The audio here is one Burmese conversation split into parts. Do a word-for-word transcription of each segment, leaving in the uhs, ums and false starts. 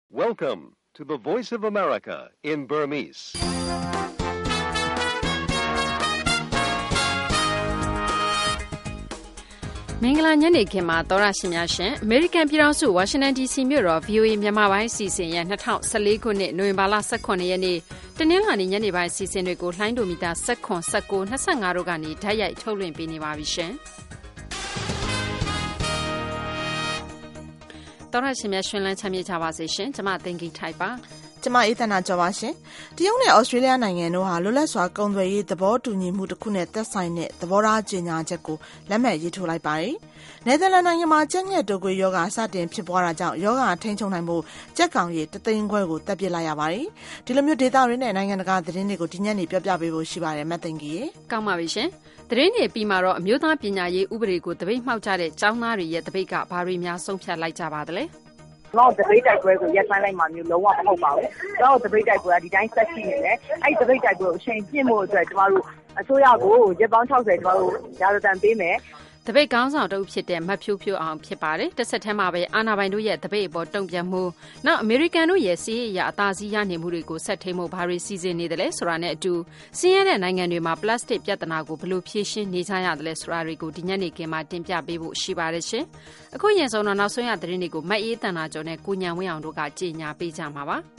Welcome to the Voice of America in Burmese. ။မင်္ဂလာညနေခင်းမှာသောရရှင်များရှင်အမေရိကန်ပြည်ထောင်စုဝါရှင်တန် ဒီ စီ မြို့တော် ဗွီ အို အေ မြန်မာပိုင်းအစီအစဉ်ရဲ့၂၀၁၄ခုနှစ်နိုဝင်ဘာလ၁၇ရက်နေ့တနင်္လာနေ့ညနေပိုင်းအစီအစဉ်တွေကိုလှိုင်းဒိုမီတာ၁၇ ၁၉ ၂၅တို့ကနေဓာတ်ရိုက်ထုတ်လွှင့်ပေးနေပါပြီရှင်။သောရရှင်များရှင်လန်းချမ်းမြေ့ကြပါစေရှင်။ကျွန်မသိင်္ဂီထိုက်ပါ။ကျမအေးသနာကြော်ပါရှင်။တရုတ်နဲ့ဩစတြေးလျနိုင်ငံတို့ဟာလွတ်လပ်စွာကုန်သွယ်ရေးသဘောတူညီမှုတစ်ခုနဲ့သက်ဆိုင်တဲ့သဘောထားကြေညာချက်ကိုလက်မှတ်ရေးထိုးလိုက်ပါတယ်။နယ်သာလန်နိုင်ငံမှာကြက်ငှက်တုပ်ကွေးရောဂါစတင်ဖြစ်ပွားတာကြောင့်ရောဂါထိန်းချုပ်နိုင်မှုကြက်ကောင်ရေတသိန်းခွဲကိုတပ်ပစ်လိုက်ရပါတယ်။ဒီလိုမျိုးဒေသရင်းနဲ့နိုင်ငံတကာသတင်းတွေကိုဒီညနေပြောပြပေးဖို့ရှိပါတယ်မတ်သိင်္ဂီရေ။ကောင်းပါပြီရှင်။သတင်းတွေပြီးမှတော့အမျိုးသားပညာရေးဥပဒေကိုတပိတ်မှောက်ကြတဲ့ကျောင်းသားတွေရဲ့တပိတ်ကဘာတွေများဆုံးဖြတ်လိုက်ကြပါသလဲ။တော့တပိတ်တိုက်ပွဲကိုရက်ဆိုင်လိုက်မှမျိုးလုံးဝမဟုတ်ပါဘူး။တော့တပိတ်တိုက်ပွဲကဒီတိုင်းဆက်ရှိနေတယ်။အဲ့ဒီတပိတ်တိုက်ပွဲကိုအချိန်ပြည့်ဖို့အတွက်ကျမတို့အစိုးရကိုရက်ပေါင်း၆၀ကျမတို့ရာဇသံပေးမယ်။တပိတ်ကောင်းဆောင်တုပ်ဖြစ်တဲ့မတ်ဖြိုးဖြိုးအောင်ဖြစ်ပါတယ်တစ်ဆက်တည်းမှာပဲအာဏာပိုင်တို့ရဲ့တပိတ်အပေါ်တုံ့ပြန်မှုနောက်အမေရိကန်တို့ရဲ့စီးရဲအသာစီးရနေမှုတွေကိုဆက်ထိန်မှုဘာတွေစီစဉ်နေတယ်လဲဆိုတာနဲ့အတူစီးရဲတဲ့နိုင်ငံတွေမှာပလတ်စတစ်ပြဿနာကိုဘယ်လိုဖြေရှင်းနေကြရတယ်လဲဆိုတာတွေကိုဒီညနေခင်းမှာတင်ပြပေးဖို့ရှိပါတယ်ရှင်အခုရင်ဆုံးတော့နောက်ဆုံးရသတင်းတွေကိုမတ်အေးတန်နာကျော်နဲ့ကိုညံဝင်းအောင်တို့ကကြေညာပေးကြမှာပါ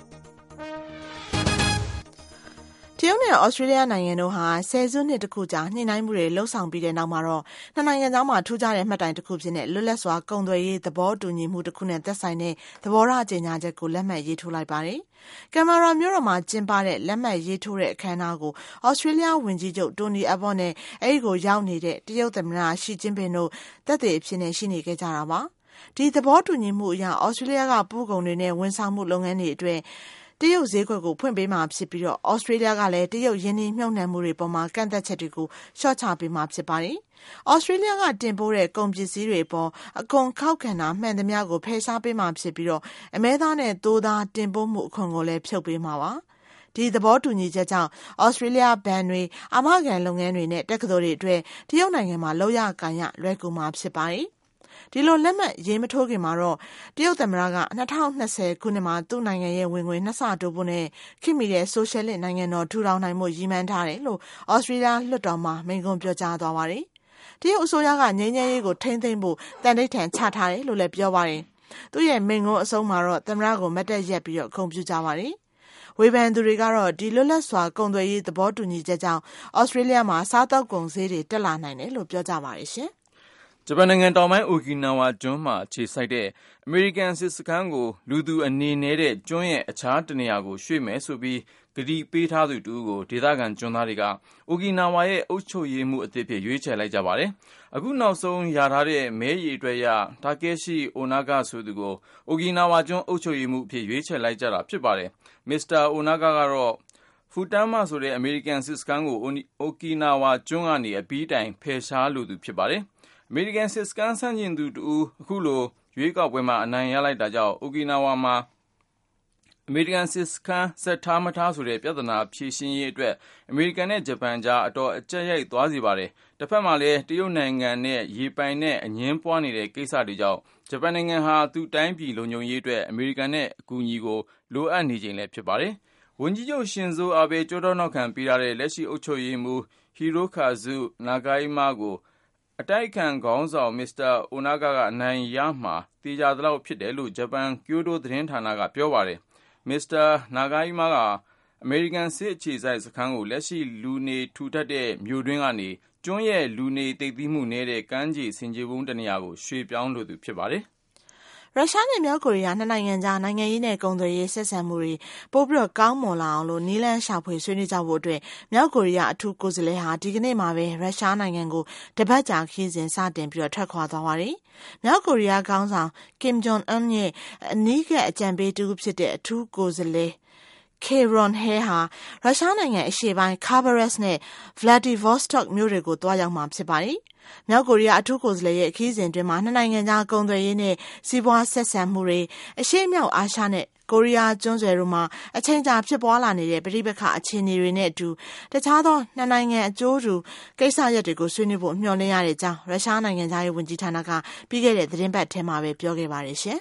တရုတ်နဲ့ဩစတြေးလျနိုင်ငံတို့ဟာဆယ်စုနှစ်တခုကြာညှိနှိုင်းမှုတွေလှုပ်ဆောင်ပြီးတဲ့နောက်မှာတော့နှစ်နိုင်ငံကြားမှာထူးခြားတဲ့မှတ်တိုင်တစ်ခုဖြစ်တဲ့လွတ်လပ်စွာကုန်သွယ်ရေးသဘောတူညီမှုတစ်ခုနဲ့သက်ဆိုင်တဲ့သဘောထားကြေညာချက်ကိုလက်မှတ်ရေးထိုးလိုက်ပါတယ်။ကင်မရာမျိုးတော်မှာကျင်းပတဲ့လက်မှတ်ရေးထိုးတဲ့အခမ်းအနားကိုဩစတြေးလျဝန်ကြီးချုပ်တိုနီအဘော့နဲ့အဲဒီကိုရောက်နေတဲ့တရုတ်သမ္မတရှီကျင်းပင်တို့သက်သေအဖြစ်နဲ့ရှိနေခဲ့ကြတာပါ။ဒီသဘောတူညီမှုအရဩစတြေးလျကပို့ကုန်တွေနဲ့ဝန်ဆောင်မှုလုပ်ငန်းတွေအတွက်တရုတ်ဈေးကွက်ကိုဖွင့်ပေးမှာဖြစ်ပြီးတော့ဩစတြေးလျကလည်းတရုတ်ယင်းနှိမ့်မြှုပ်နှံမှုတွေပေါ်မှာကန့်သက်ချက်တွေကိုလျှော့ချပေးမှာဖြစ်ပါတယ်။ဩစတြေးလျကတင်ပို့တဲ့ကုန်ပစ္စည်းတွေပေါ်အခွန်ခောက်ခံတာမှန်သမျှကိုဖယ်ရှားပေးမှာဖြစ်ပြီးတော့အမဲသားနဲ့သိုးသားတင်ပို့မှုအခွန်ကိုလည်းဖြုတ်ပေးမှာပါ။ဒီသဘောတူညီချက်ကြောင့်ဩစတြေးလျဘဏ်တွေအာမခံလုပ်ငန်းတွေနဲ့တက္ကသိုလ်တွေအတွက်တရုတ်နိုင်ငံမှာလောက်ရကန်ရလွယ်ကူမှာဖြစ်ပါတယ်။ဒီလိုလက်မှတ်ရေးမထိုးခင်မှာတော့တရုတ်သမ္မတက၂၀၂၀ခုနှစ်မှာသူ့နိုင်ငံရဲ့ဝင်ငွေနှစ်ဆတိုးဖို့နဲ့ခေတ်မီတဲ့ဆိုရှယ်လစ်နိုင်ငံတော်ထူထောင်နိုင်မှုရည်မှန်းထားတယ်လို့ဩစတြေးလျလွှတ်တော်မှာမိန့်ခွန်းပြောကြားသွားပါတယ်။တရုတ်အစိုးရကငြိမ်းချမ်းရေးကိုထိန်းသိမ်းဖို့တန်ဋိဌာန်ချထားတယ်လို့လည်းပြောပါတယ်။သူ့ရဲ့မိန့်ခွန်းအဆုံးမှာတော့သမ္မတကိုမတ်တက်ရက်ပြီးတော့ဂုဏ်ပြုကြပါတယ်။ဝေဖန်သူတွေကတော့ဒီလွတ်လပ်စွာကုန်သွယ်ရေးသဘောတူညီချက်ကြောင့်ဩစတြေးလျမှာစားသောက်ကုန်ဈေးတွေတက်လာနိုင်တယ်လို့ပြောကြပါတယ်ရှင်။ဂျပန်နိုင်ငံတောင်ပိုင်းအိုကီနာဝါကျွန်းမှာခြေစိုက်တဲ့အမေရိကန်စစ်စခန်းကိုလူသူအနေနဲ့တဲ့ကျွန်းရဲ့အခြားတနေရာကိုရွှေ့မယ်ဆိုပြီးကတိပေးထားသူတူကိုဒေသခံကျွန်းသားတွေကအိုကီနာဝါရဲ့အုပ်ချုပ်ရေးမှုအသစ်ဖြစ်ရွေးချယ်လိုက်ကြပါတယ်။အခုနောက်ဆုံးရထားတဲ့မဲရီအတွက်ရတာကဲရှိအိုနာဂဆိုသူကိုအိုကီနာဝါကျွန်းအုပ်ချုပ်ရေးမှုအဖြစ်ရွေးချယ်လိုက်ကြတာဖြစ်ပါတယ်။မစ္စတာအိုနာဂကတော့ဖူတမ်းမဆိုတဲ့အမေရိကန်စစ်စခန်းကိုအိုကီနာဝါကျွန်းကနေအပြီးတိုင်ဖယ်ရှားလိုသူဖြစ်ပါတယ်။အမေရိကန်စစ်စခန်းဆန့်ကျင်သူတူအခုလိုရွေးကောက်ပွဲမှာအနိုင်ရလိုက်တာကြောင့်အိုကီနာဝါမှာအမေရိကန်စစ်စခန်းဆက်ထားမထားဆိုတဲ့ပြဿနာဖြေရှင်းရေးအတွက်အမေရိကန်နဲ့ဂျပန်ကြားအတော်အကျပ်ရိုက်သွားစေပါတယ်။တစ်ဖက်မှာလည်းတရုတ်နိုင်ငံနဲ့ရေပိုင်နဲ့အငင်းပွားနေတဲ့ကိစ္စတွေကြောင့်ဂျပန်နိုင်ငံဟာသူ့တိုင်းပြည်လုံခြုံရေးအတွက်အမေရိကန်နဲ့အကူအညီကိုလိုအပ်နေချိန်လည်းဖြစ်ပါတယ်။ဝန်ကြီးချုပ်ရှင်ဇိုအာဘေကြောတော်နောက်ခံပေးထားတဲ့လက်ရှိအုပ်ချုပ်ရေးမှူးဟီရိုကာဇုနာဂိုင်းမာကိုအတိုက်အခံခေါင်းဆောင်မစ္စတာအိုနာဂကအနိုင်ရမှာတေချာသလောက်ဖြစ်တယ်လို့ဂျပန်ကျိုဒိုသတင်းဌာနကပြောပါတယ်။မစ္စတာနာဂိုင်းမာကအမေရိကန်စစ်အခြေစိုက်စခန်းကိုလက်ရှိလူနေထူထပ်တဲ့မြို့တွင်းကနေကျွန်းရဲ့လူနေသိပ်သည်းမှုနည်းတဲ့ကမ်းခြေဆင်ခြေဖုံးတနေရာကိုရွှေ့ပြောင်းလိုသူဖြစ်ပါတယ်။ရုရှားနဲ့မြောက်ကိုရီးယားနှစ်နိုင်ငံကြားနိုင်ငံရေးနဲ့ကုန်သွယ်ရေးဆက်ဆံမှုတွေပိုပြီးတော့ကောင်းမွန်လာအောင်လို့နည်းလမ်းရှာဖွေဆွေးနွေးကြဖို့အတွက်မြောက်ကိုရီးယားအထူးကိုယ်စားလှယ်ဟာဒီကနေ့မှာပဲရုရှားနိုင်ငံကိုတပတ်ကြာခရီးစဉ်စတင်ပြီးတော့ထွက်ခွာသွားပါတယ်။မြောက်ကိုရီးယားခေါင်းဆောင်ကင်ဂျွန်အွန်းရဲ့အနီးကပ်အကြံပေးတူဖြစ်တဲ့အထူးကိုယ်စားလှယ်Karen Hay ဟာရုရှားနိုင်ငံအရှေ့ပိုင်း Khabarovsk နဲ့ Vladivostok မြို့တွေကိုတွားရောက်မှာဖြစ်ပါတယ်။မြောက်ကိုရီးယားအထူးကိုယ်စားလှယ်ရဲ့ခရီးစဉ်အတွင်းမှာနှစ်နိုင်ငံကြားကုန်သွယ်ရေးနဲ့စီးပွားဆက်ဆံမှုတွေအရှေ့မြောက်အာရှနဲ့ကိုရီးယားကျွန်းဆွယ်တို့မှာအချိန်ကြာဖြစ်ပွားလာနေတဲ့ပဋိပက္ခအခြေအနေတွေနဲ့အတူတခြားသောနှစ်နိုင်ငံအကျိုးတူကိစ္စရပ်တွေကိုဆွေးနွေးဖို့မျှော်လင့်ရတဲ့အကြောင်းရုရှားနိုင်ငံသားရေးဝန်ကြီးဌာနကပြီးခဲ့တဲ့သတင်းပတ်ထဲမှာပဲပြောခဲ့ပါတယ်ရှင်။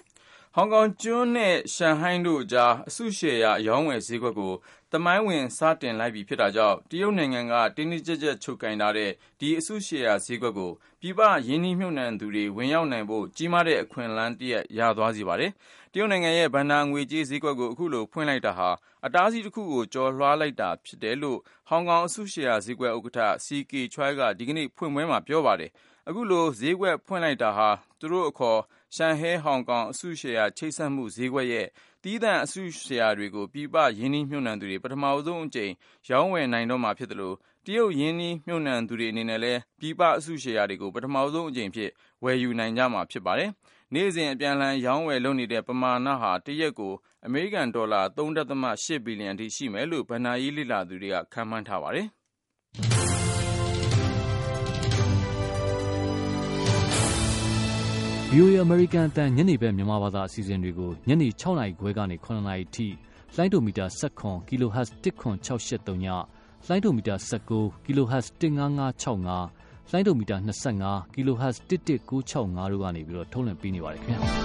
ဟောင်ကောင်ကျွန်းနဲ့ရှန်ဟိုင်းတို့ကြားအစုရှယ်ယာရောင်းဝယ်ဈေးကွက်ကိုသမိုင်းဝင်စတင်လိုက်ပြီဖြစ်တာကြောင့်တရုတ်နိုင်ငံကတင်းတင်းကြပ်ကြပ်ချုပ်ကိုင်ထားတဲ့ဒီအစုရှယ်ယာဈေးကွက်ကိုပြည်ပရင်းနှီးမြှုပ်နှံသူတွေဝင်ရောက်နိုင်ဖို့ကြီးမားတဲ့အခွင့်အလမ်းတစ်ရပ်ရသွားစေပါတယ်။တရုတ်နိုင်ငံရဲ့ဘဏ္ဍာငွေကြေးဈေးကွက်ကိုအခုလိုဖွင့်လိုက်တာဟာအတားအဆီးတစ်ခုကိုကျော်လွှားလိုက်တာဖြစ်တယ်လို့ဟောင်ကောင်အစုရှယ်ယာဈေးကွက်ဥက္ကဋ္ဌ စီ ကေ Choi ကဒီကနေ့ဖွင့်ပွဲမှာပြောပါတယ်။အခုလိုဈေးကွက်ဖွင့်လိုက်တာဟာသူတို့အခေါ်ရှန်ဟဲဟောင်ကောင်အစုရှယ်ယာချိတ်ဆက်မှုဈေးကွက်ရဲ့တီးသန့်အစုရှယ်ယာတွေကိုပြည်ပရင်းနှီးမြှုပ်နှံသူတွေပထမဆုံးအကြိမ်ရောင်းဝယ်နိုင်တော့မှာဖြစ်တယ်လို့တရုတ်ရင်းနှီးမြှုပ်နှံသူတွေအနေနဲ့လည်းပြည်ပအစုရှယ်ယာတွေကိုပထမဆုံးအကြိမ်ဖြစ်ဝယ်ယူနိုင်ကြမှာဖြစ်ပါတယ်။နေ့စဉ်အပြန်အလှန်ရောင်းဝယ်လုပ်နေတဲ့ပမာဏဟာတရက်ကိုအမေရိကန်ဒေါ်လာ သုံးဒသမ ရှစ် ဘီလီယံထိရှိမယ်လို့ဘဏ္ဍာရေးလေ့လာသူတွေကခန့်မှန်းထားပါတယ်။ဗွီအိုအေ American အသံညနေဘက်မြန်မာဘာသာအစီအစဉ်တွေကိုညနေ၆နာရီခွဲကနေ၇နာရီထိလိုင်းဒိုမီတာ၁၇ kHz တစ်ခွန်၆၈၃ညလိုင်းဒိုမီတာ၁၉ kHz တစ်၅၅၆၅လိုင်းဒိုမီတာ၂၅ kHz တစ်တစ်၉၆၅တို့ကနေပြီးတော့ထုတ်လွှင့်ပေးနေပါတယ်ခင်ဗျာ။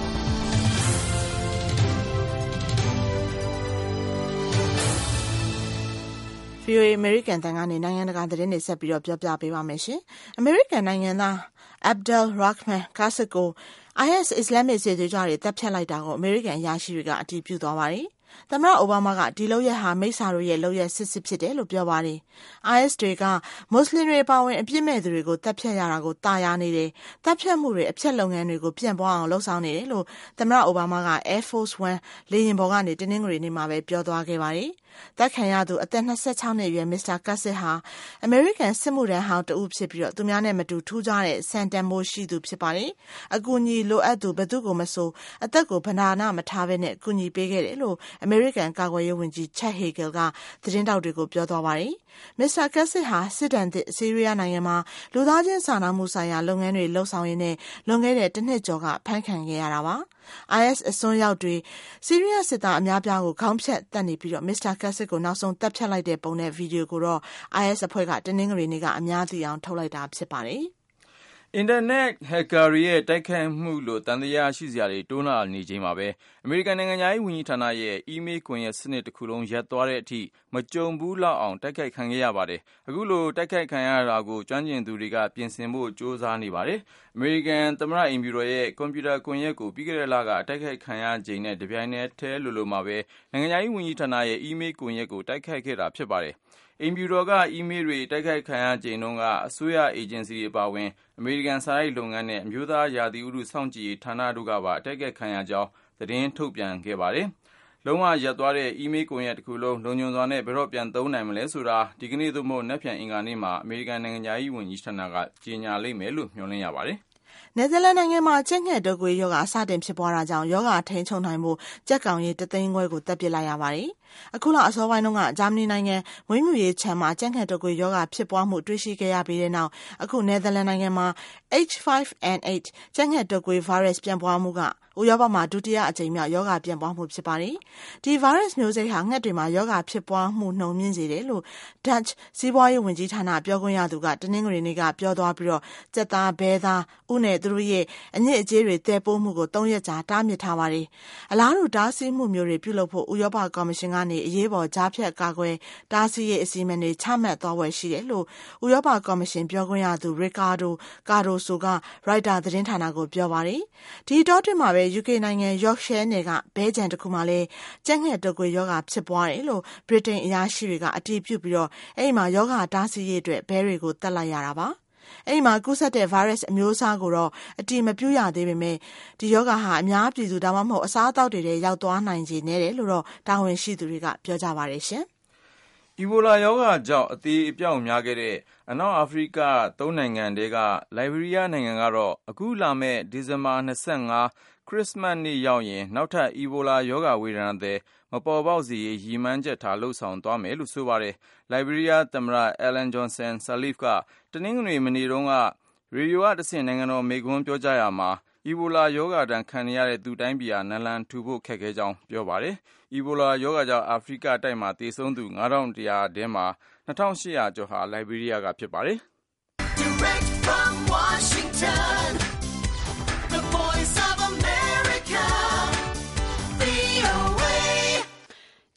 ဗွီအိုအေ American တန်ကနေနိုင်ငံတကာသတင်းတွေဆက်ပြီးတော့ပြောပြပေးပါမယ်ရှင်။ American နိုင်ငံသား Abdul Rahman Qasem ကို အိုင်အက်စ် အစ္စလာမစ်စစ်သွေးကြွတွေတပ်ဖြတ်လိုက်တာကို American အရာရှိတွေကအတည်ပြုသွားပါတယ်။သမ္မတအိုဘားမားကဒီလုပ်ရက်ဟာမိစ္ဆာတို့ရဲ့လုပ်ရက်စစ်စစ်ဖြစ်တယ်လို့ပြောပါတယ်။ အိုင်အက်စ်တွေကမွတ်စလင်တွေအပါအဝင်အပြစ်မဲ့သူတွေကိုတပ်ဖြတ်ရတာကိုတာယာနေတယ်။တပ်ဖြတ်မှုတွေအဖြတ်လုပ်ငန်းတွေကိုပြန့်ပွားအောင်လှုံ့ဆော်နေတယ်လို့သမ္မတအိုဘားမားက Air Force One လေယာဉ်ပေါ်ကနေတင်းနှင်းငွေနေ့မှာပဲပြောသွားခဲ့ပါတယ်။တပ်ခံရသူအသက်၂၆နှစ်အရွယ်မစ္စတာကတ်စစ်ဟာအမေရိကန်စစ်မှုထမ်းဟောင်းတဦးဖြစ်ပြီးတော့သူများနဲ့မတူထူးခြားတဲ့စံတန်ဖိုးရှိသူဖြစ်ပါတယ်။အကူအညီလိုအပ်သူဘယ်သူကိုမဆိုအသက်ကိုဗနာနာမထားဘဲနဲ့အကူအညီပေးခဲ့တယ်လို့အမေရိကန်ကာကွယ်ရေးဝန်ကြီးချက်ဟေဂယ်ကသတင်းတောက်တွေကိုပြောသွားပါတယ်။မစ္စတာကတ်စစ်ဟာစစ်ဒဏ်သစ်ဆီးရီးယားနိုင်ငံမှာလူသားချင်းစာနာမှုဆိုင်ရာလုပ်ငန်းတွေလှုပ်ဆောင်ရင်းနဲ့လွန်ခဲ့တဲ့တစ်နှစ်ကျော်ကဖမ်းခံခဲ့ရတာပါ။ အိုင်အက်စ်အစွန်းရောက်တွေဆီးရီးယားစစ်သားအများပြားကိုခေါင်းဖြတ်တက်နေပြီးတော့မစ္စတာကတ်စစ်ကိုနောက်ဆုံးတပ်ဖြတ်လိုက်တဲ့ပုံနဲ့ဗီဒီယိုကိုတော့ အိုင်အက်စ်အဖွဲ့ကတင်းနှင်းငရီနေ့ကအများသိအောင်ထုတ်လိုက်တာဖြစ်ပါတယ်။အင်တာနက်ဟက်ကာတွေရဲ့တိုက်ခိုက်မှုလို့တန်တရားရှိစရာတွေတိုးလာနေချိန်မှာပဲအမေရိကန်နိုင်ငံသားရေးဝန်ကြီးဌာနရဲ့အီးမေးလ်ကွန်ရက်စနစ်တစ်ခုလုံးရပ်သွားတဲ့အထိမကြုံဘူးလောက်အောင်တိုက်ခိုက်ခံခဲ့ရပါတယ်။အခုလိုတိုက်ခိုက်ခံရတာကိုကျွမ်းကျင်သူတွေကပြင်ဆင်ဖို့ကြိုးစားနေပါတယ်။အမေရိကန်သမ္မတအိမ်ဖြူတော်ရဲ့ကွန်ပျူတာကွန်ရက်ကိုပြီးခဲ့တဲ့လကတိုက်ခိုက်ခံရချိန်နဲ့တပြိုင်နက်တည်းလိုလိုမှာပဲနိုင်ငံသားရေးဝန်ကြီးဌာနရဲ့အီးမေးလ်ကွန်ရက်ကိုတိုက်ခိုက်ခဲ့တာဖြစ်ပါတယ်။အိမ်ဖြူတော်ကအီးမေးလ်တွေတိုက်ခိုက်ခံရချိန်တုန်းကအစိုးရအေဂျင်စီတွေပါဝင်အမေရိကန်စာရေးလုပ်ငန်းနဲ့အမျိုးသားရာသီဥတုစောင့်ကြည့်ရေးဌာနတို့ကပါတိုက်ခိုက်ခံရကြောင်းသတင်းထုတ်ပြန်ခဲ့ပါတယ်။လုံးဝရပ်သွားတဲ့အီးမေးလ်ကွန်ရက်တစ်ခုလုံးလုံခြုံစွာနဲ့ဘယ်တော့ပြန်သုံးနိုင်မလဲဆိုတာဒီကနေ့သို့မဟုတ်နက်ဖြန်အင်္ဂါနေ့မှာအမေရိကန်နိုင်ငံသားရေးဝန်ကြီးဌာနကကြေညာလိမ့်မယ်လို့မျှော်လင့်ရပါတယ်။နယ်သာလန်နိုင်ငံမှာကြက်ငှက်တုပ်ကွေးရောဂါအစတင်ဖြစ်ပွားတာကြောင့်ရောဂါထိန်းချုပ်နိုင်မှုကြက်ကောင်ရေးတသိန်းခွဲကိုတပ်ပစ်လိုက်ရပါတယ်။အခုလအစောပိုင်းတုန်းကဂျာမနီနိုင်ငံမွေးမြူရေးခြံမှာကြက်ငှက်တုပ်ကွေးရောဂါဖြစ်ပွားမှုတွေ့ရှိခဲ့ရပြီးတဲ့နောက်အခုနယ်သာလန်နိုင်ငံမှာ H ၅ N ၈ ကြက်ငှက်တုပ်ကွေး virus ပြန့်ပွားမှုကဥရောပမှာဒုတိယအကြိမ်မြောက်ရောဂါပြန့်ပွားမှုဖြစ်ပါတယ်။ဒီ virus မျိုးစိတ်ဟာငှက်တွေမှာရောဂါဖြစ်ပွားမှုနှုန်းမြင့်စေတယ်လို့ Dutch စီးပွားရေးဝန်ကြီးဌာနပြောခွင့်ရသူကတနင်္ဂနွေနေ့ကပြောသွားပြီးတော့ကြက်သားဘဲသားဥနဲ့သူတို့ရဲ့အညစ်အကြေးတွေတည်ပိုးမှုကိုသုံးရက်ကြာတားမြစ်ထားပါတယ်။အလားတူတားဆီးမှုမျိုးတွေပြုလုပ်ဖို့ဥရောပကော်မရှင်ကနေအရေးပေါ်ကြားဖြတ်ကာကွယ်တားဆီးရေးအစီအမံတွေချမှတ်သွားဝယ်ရှိတယ်လို့ဥရောပကော်မရှင်ပြောခွင့်ရသူ Riccardo Cardoso က Reuters သတင်းဌာနကိုပြောပါတယ်။ဒီတော့တင်မှာပဲ ယူကေ နိုင်ငံ Yorkshire နယ်ကဘဲကြံတစ်ခုမှာလည်းကြက်ငှက်တုပ်ကွေးရောဂါဖြစ်ပွားတယ်လို့ဗြိတိန်အရာရှိတွေကအတည်ပြုပြီးတော့အဲ့ဒီမှာရောဂါတားဆီးရေးအတွက်ဘဲတွေကိုတက်လိုက်ရတာပါ။အဲ့ဒီမှာကူးစက်တဲ့ virus အမျိုးအစားကိုတော့အတိမပြုရသေးပေမဲ့ဒီယောဂါဟာအများပြည်သူဒါမှမဟုတ်အစားအသောက်တွေထဲရောက်သွားနိုင်ခြေနေတယ်လို့တော့တာဝန်ရှိသူတွေကပြောကြပါတယ်ရှင်။အီဘိုလာယောဂါကြောင့်အသေးအပြောက်များခဲ့တဲ့အနောက်အာဖရိကသုံးနိုင်ငံတဲကလိုက်ဘေးရီးယားနိုင်ငံကတော့အခုလာမဲ့ဒီဇင်ဘာ၂၅ခရစ်မတ်နေ့ရောက်ရင်နောက်ထပ်အီဘိုလာယောဂါဝေဒနာတွေမပေါ်ပေါက်စေရေးရည်မှန်းချက်ထားလှုပ်ဆောင်သွားမယ်လို့ဆိုပါတယ်။လိုက်ဘေးရီးယားသမ္မတ Ellen Johnson Sirleaf ကတနင်္ဂနွေမနေ့တုန်းကရေဒီယိုကတဆင့်နိုင်ငံတော်မိန့်ခွန်းပြောကြားရာမှာအီဘိုလာယောဂါဒဏ်ခံရတဲ့သူတိုင်းပြည်ဟာနလန်ထူဖို့ခက်ခဲကြောင်းပြောပါတယ်။အီဘိုလာယောဂါကြောင့်အာဖရိကတိုက်မှာသေဆုံးသူငါးထောင်တရာထဲမှာနှစ်ထောင်ရှစ်ရာကျော်ဟာလိုက်ဘေးရီးယားကဖြစ်ပါတယ်။ Direct from Washington, the voice of America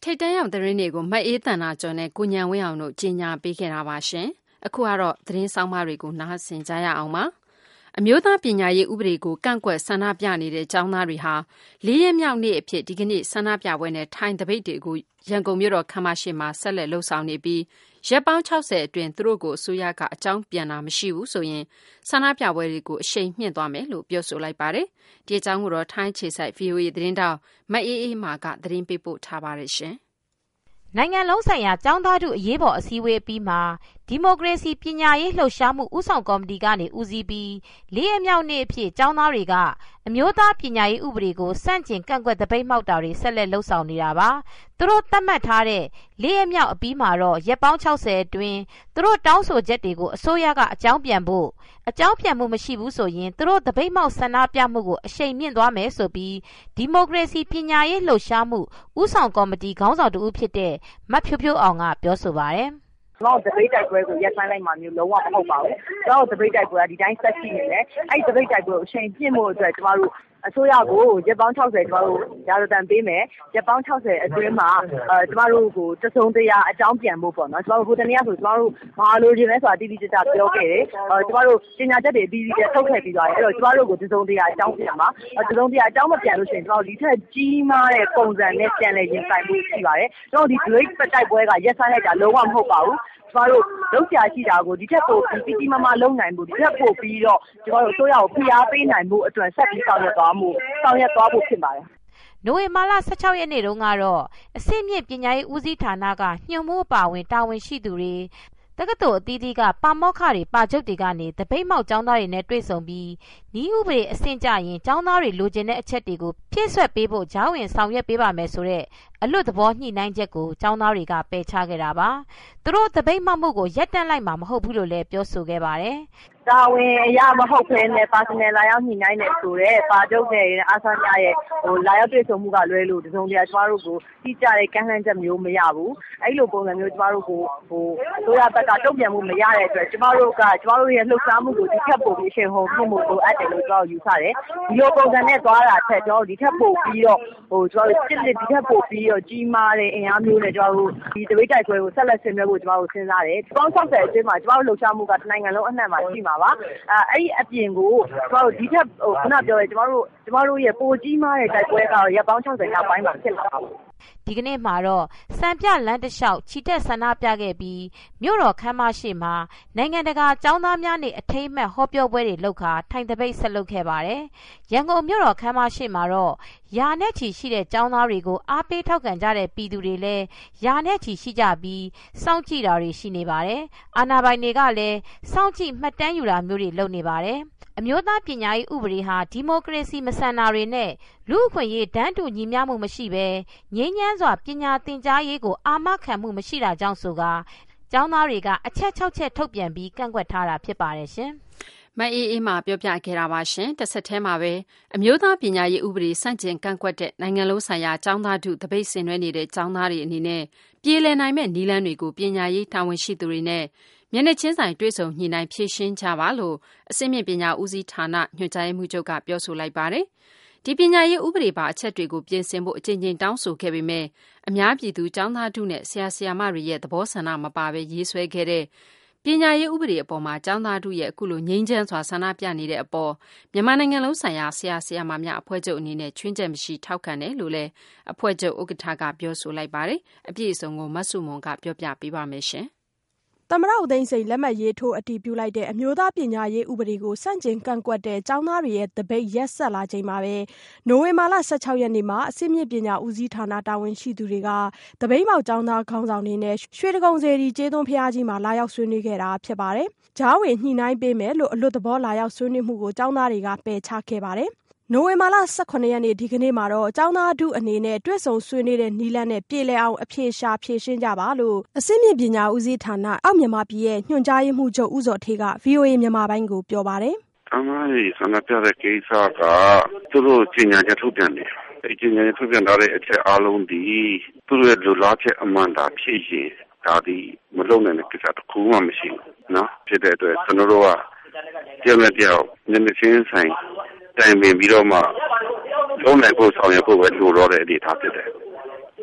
ထိတ်တန့်ရောက်သတင်းတွေကိုမအေးတန်တာကျော်နဲ့ကိုညံဝင်းအောင်တို့ကြီးညာပေးခဲ့တာပါရှင်အခုကတော့သတင်းဆောင်မတွေကိုနားဆင်ကြရအောင်ပါအမျိုးသားပညာရေးဥပဒေကိုကန့်ကွက်ဆန္ဒပြနေတဲ့ကျောင်းသားတွေဟာလေးရက်မြောက်နေ့အဖြစ်ဒီကနေ့ဆန္ဒပြပွဲနဲ့ထိုင်တပိတ်တွေကိုရန်ကုန်မြို့တော်ခမ်းမရှိမှာဆက်လက်လှုပ်ဆောင်နေပြီးရက်ပေါင်း၆၀အတွင်းသူတို့ကိုအစိုးရကအကြောင်းပြန်တာမရှိဘူးဆိုရင်ဆန္ဒပြပွဲတွေကိုအရှိန်မြင့်သွားမယ်လို့ပြောဆိုလိုက်ပါတယ်ဒီအကြောင်းကိုတော့ထိုင်းခြေဆိုင် ဗီအိုအေ သတင်းတောက်မအေးအေးမာကသတင်းပေးပို့ထားပါတယ်ရှင်နိုင်ငံလုံးဆိုင်ရာကျောင်းသားထုအရေးပေါ်အစည်းအဝေးပြီးမှာဒီမိုကရေစီပညာရေးလှုပ်ရှားမှုဦးဆောင်ကော်မတီကနေဦးစီးပြီးလေးရက်မြောက်နေ့အဖြစ်ကျောင်းသားတွေကအမျိုးသားပညာရေးဥပဒေကိုစန့်ကျင်ကန့်ကွက်တပိတ်မှောက်တာတွေဆက်လက်လှုပ်ဆောင်နေတာပါသူတို့သတ်မှတ်ထားတဲ့လေးရက်မြောက်အပြီးမှာတော့ရက်ပေါင်း၆၀အတွင်းသူတို့တောင်းဆိုချက်တွေကိုအစိုးရကအကြောင်းပြန်ဖို့အကြောင်းပြန်မှုမရှိဘူးဆိုရင်သူတို့တပိတ်မှောက်ဆန္ဒပြမှုကိုအရှိန်မြင့်သွားမယ်ဆိုပြီးဒီမိုကရေစီပညာရေးလှုပ်ရှားမှုဦးဆောင်ကော်မတီခေါင်းဆောင်တူဖြစ်တဲ့မဖြိုးဖြိုးအောင်ကပြောဆိုပါတယ်ကျွန်တော်တပိတ်တိုက်ပွဲကိုရက်ဆိုင်လိုက်မှမျိုးလုံးဝမဟုတ်ပါဘူးကျွန်တော်တပိတ်တိုက်ပွဲကဒီတိုင်းဆက်ရှိနေတယ်အဲ့ဒီတပိတ်တိုက်ပွဲကိုအချိန်ပြည့်ဖို့အတွက်ကျွန်တော်တို့အစိုးရကိုရက်ပေါင်း၆၀ကျွန်တော်တို့ရာဇသံပေးမယ်ရက်ပေါင်း၆၀အတွင်းမှာအဲကျွန်တော်တို့ကိုတစုံတရာအကြောင်းပြန်ဖို့ပေါ့နော်ကျွန်တော်တို့ဟိုတနေ့ကဆိုကျွန်တော်တို့ဘာလို့ခြင်းလဲဆိုတာတိတိကျကျပြောခဲ့တယ်အဲကျွန်တော်တို့ပညာချက်တွေအပြီးပြီးထုတ်ခဲ့ပြီးသွားတယ်အဲ့တော့ကျွန်တော်တို့ကိုတစုံတရာအကြောင်းပြန်ပါတစုံတရာအကြောင်းမပြန်လို့ရှိရင်ကျွန်တော်ဒီထက်ကြီးမားတဲ့ပုံစံနဲ့ပြန်လည်ရင်ဆိုင်မှုရှိပါတယ်ကျွန်တော်ဒီ great တိုက်ပွဲကရက်ဆိုင်လိုက်တာလုံးဝမဟုတ်ပါဘူးကျွန်တော်တို့လုံးချာရှိတာကိုဒီထက်ပိုပြီးကြီးကြီးမားမားလုံးနိုင်မှုဒီထက်ပိုပြီးတော့ကျွန်တော်တို့ဆိုရကိုဖိအားပေးနိုင်မှုအတွက်ဆက်ပြီးဆောင်ရွက်သွားမှုဆောင်ရွက်သွားဖို့ဖြစ်ပါတယ်နိုဝင်ဘာလ၁၆ရက်နေ့တုန်းကတော့အဆင့်မြင့်ပညာရေးဦးစီးဌာနကညွှန်မှုအပါဝင်တာဝန်ရှိသူတွေတက္ကသိုလ်အသီးသီးကပါမောက္ခတွေပါချုပ်တွေကနေတပိတ်မှောက်ကျောင်းသားတွေနဲ့တွေ့ဆုံပြီးဤဥပဒေအဆင့်ကြရင်ကျောင်းသားတွေလိုချင်တဲ့အချက်တွေကိုဖြည့်ဆွက်ပေးဖို့ကြားဝင်ဆောင်ရွက်ပေးပါမယ်ဆိုတဲ့အလွတ်သဘောညှိနှိုင်းချက်ကိုကျောင်းသားတွေကပယ်ချခဲ့တာပါသူတို့တပိတ်မှောက်မှုကိုရပ်တန့်လိုက်မှာမဟုတ်ဘူးလို့လည်းပြောဆိုခဲ့ပါတယ်တာဝန်အရမဟုတ်ဘဲနဲ့ personal လာရောက်ညှိနှိုင်းနေဆိုတဲ့ပါချုပ်တဲ့အားစားများရဲ့ဟိုလာရောက်တွေ့ဆုံမှုကလွဲလို့တစုံတရာကျမတို့ကိုတိကျတဲ့ကန့်လန့်ချက်မျိုးမရဘူးအဲ့လိုပုံစံမျိုးကျမတို့ကိုဟိုတို့ရဘက်ကတုံ့ပြန်မှုမရတဲ့အတွက်ကျမတို့ကကျမတို့ရဲ့လှုပ်ရှားမှုကိုဒီထက်ပိုပြီးရှင်ဟိုမှုမှုလိုအပ်တယ်လို့ကျမတို့ယူဆတယ်ဒီလိုပုံစံနဲ့သွားတာထက်ကျမတို့ဒီထက်ပိုပြီးတော့ဟိုကျမတို့စစ်စစ်ဒီထက်ပိုပြီးတော့ကြီးမားတဲ့အင်အားမျိုးနဲ့ကျမတို့ဒီတပိတ်တိုက်ပွဲကိုဆက်လက်ဆင်နွှဲဖို့ကျမတို့စဉ်းစားတယ်ပေါင်း၆၀အတွင်းမှာကျမတို့လှုပ်ရှားမှုကနိုင်ငံလုံးအနှံ့မှာရှိမှာပါအဲအဲ့ဒီအပြင်ကိုကျမတို့ဒီထက်ဟိုခုနပြောရဲကျမတို့ကျမတို့ရဲ့ပိုကြီးမားတဲ့တိုက်ပွဲကတော့ရက်ပေါင်း၆၀နောက်ပိုင်းမှာဖြစ်လာပါဘူးဒီကနေ့မှာတော့စံပြလမ်းတစ်လျှောက်ချီတက်ဆန္ဒပြခဲ့ပြီးမြို့တော်ခမ်းမရှိမှာနိုင်ငံတကာကျောင်းသားများနဲ့အထိမ်းအမှတ်ဟောပြောပွဲတွေလုပ်ခါထိုင်တပိတ်ဆက်လုပ်ခဲ့ပါတယ်။ရန်ကုန်မြို့တော်ခမ်းမရှိမှာတော့ရာနဲ့ချီရှိတဲ့ကျောင်းသားတွေကိုအားပေးထောက်ခံကြတဲ့ပြည်သူတွေလည်းရာနဲ့ချီရှိကြပြီးစောင့်ကြည့်တာတွေရှိနေပါတယ်။အာဏာပိုင်တွေကလည်းစောင့်ကြည့်မှတ်တမ်းယူတာမျိုးတွေလုပ်နေပါတယ်။အမျိုးသားပညာရေးဥပဒေဟာဒီမိုကရေစီမဆန်တာတွေနဲ့လူ့အခွင့်အရေးတန်းတူညီမျှမှုမရှိဘဲငြိမ်းချမ်းစွာပညာသင်ကြားရေးကိုအာမခံမှုမရှိတာကြောင့်ဆိုကာကျောင်းသားတွေကအချက်၆ချက်ထုတ်ပြန်ပြီးကန့်ကွက်ထားတာဖြစ်ပါတယ်ရှင်မအေးအေးမှပြောပြခဲ့တာပါရှင်တစ်ဆက်တည်းမှာပဲအမျိုးသားပညာရေးဥပဒေစန့်ကျင်ကန့်ကွက်တဲ့နိုင်ငံလုံးဆိုင်ရာကျောင်းသားထုတပိတ်ဆင်နွှဲနေတဲ့ကျောင်းသားတွေအနေနဲ့ပြည်လည်နိုင်မဲ့နည်းလမ်းတွေကိုပညာရေးတာဝန်ရှိသူတွေနဲ့မျက်နှာချင်းဆိုင်တွေ့ဆုံညှိနှိုင်းဖြေရှင်းကြပါလို့အစိမ့်မြင့်ပညာဦးစီးဌာနညွှန်ကြားရေးမှူးချုပ်ကပြောဆိုလိုက်ပါတယ်။ဒီပညာရေးဥပဒေပါအချက်တွေကိုပြင်ဆင်ဖို့အကြိမ်ကြိမ်တောင်းဆိုခဲ့ပေမဲ့အများပြည်သူကျောင်းသားထုနဲ့ဆရာဆရာမတွေရဲ့သဘောဆန္ဒမပါဘဲရေးဆွဲခဲ့တဲ့ပညာရေးဥပဒေအပေါ်မှာကျောင်းသားထုရဲ့အခုလိုငြိမ်းချမ်းစွာဆန္ဒပြနေတဲ့အပေါ်မြန်မာနိုင်ငံလုံးဆိုင်ရာဆရာဆရာမများအဖွဲ့ချုပ်အနေနဲ့ချွင်းချက်မရှိထောက်ခံတယ်လို့လည်းအဖွဲ့ချုပ်ဥက္ကဋ္ဌကပြောဆိုလိုက်ပါတယ်။အပြည့်အစုံကိုမဆုမွန်ကပြောပြပေးပါမယ်ရှင်။သမ္မတဦးသိန်းစိန်လက်မှတ်ရေးထိုးအတည်ပြုလိုက်တဲ့အမျိုးသားပညာရေးဥပဒေကိုဆန့်ကျင်ကန့်ကွက်တဲ့ကျောင်းသားတွေရဲ့တပိတ်ရက်ဆက်လာချိန်မှာပဲနိုဝင်ဘာလ၁၆ရက်နေ့မှာအစိမ့်မြင့်ပညာဦးစီးဌာနတာဝန်ရှိသူတွေကတပိတ်မောက်ကျောင်းသားခေါင်းဆောင်တွေနဲ့ရွှေတကုံစေတီကျေးသွန်းဘုရားကြီးမှာလာရောက်ဆွေးနွေးခဲ့တာဖြစ်ပါတယ်။ကြားဝင်ညှိနှိုင်းပေးမယ်လို့အလွတ်သဘောလာရောက်ဆွေးနွေးမှုကိုကျောင်းသားတွေကပယ်ချခဲ့ပါတယ်။နိုဝင်ဘာလ၁၇ရက်နေ့ဒီကနေ့မှာတော့ကျောင်းသားထုအနေနဲ့တွေ့ဆုံဆွေးနွေးတဲ့နီလန်းနဲ့ပြေလည်အောင်အဖြေရှာဖြေရှင်းကြပါလို့အစိမ့်မြင့်ပညာဦးစီးဌာနအောက်မြန်မာပြည်ရဲ့ညွှန်ကြားရေးမှူးချုပ်ဦးစောထေးက ဗီအိုအေ မြန်မာပိုင်းကိုပြောပါတယ်။အမှန်ကြီးဆန္ဒပြတဲ့ကိစ္စကသူတို့ကျညာချက်ထုတ်ပြန်တယ်။အဲကျညာချက်ထုတ်ပြန်ထားတဲ့အချက်အလုံးဒီသူတို့ရဲ့လူလားချက်အမှန်တာဖြစ်ရင်ဒါဒီမလုံနိုင်တဲ့ကိစ္စတစ်ခုမှမရှိဘူးနော်ဖြစ်တဲ့အတွက်ကျွန်တော်တို့ကတယောက်နဲ့တယောက်ညနေချင်းဆိုင်တိုင်ပင်ပြီးတော့မှလုံးနိုင်ဖို့ဆောင်ရွက်ဖို့ပဲလိုတော့တဲ့အနေအထားဖြစ်တယ်။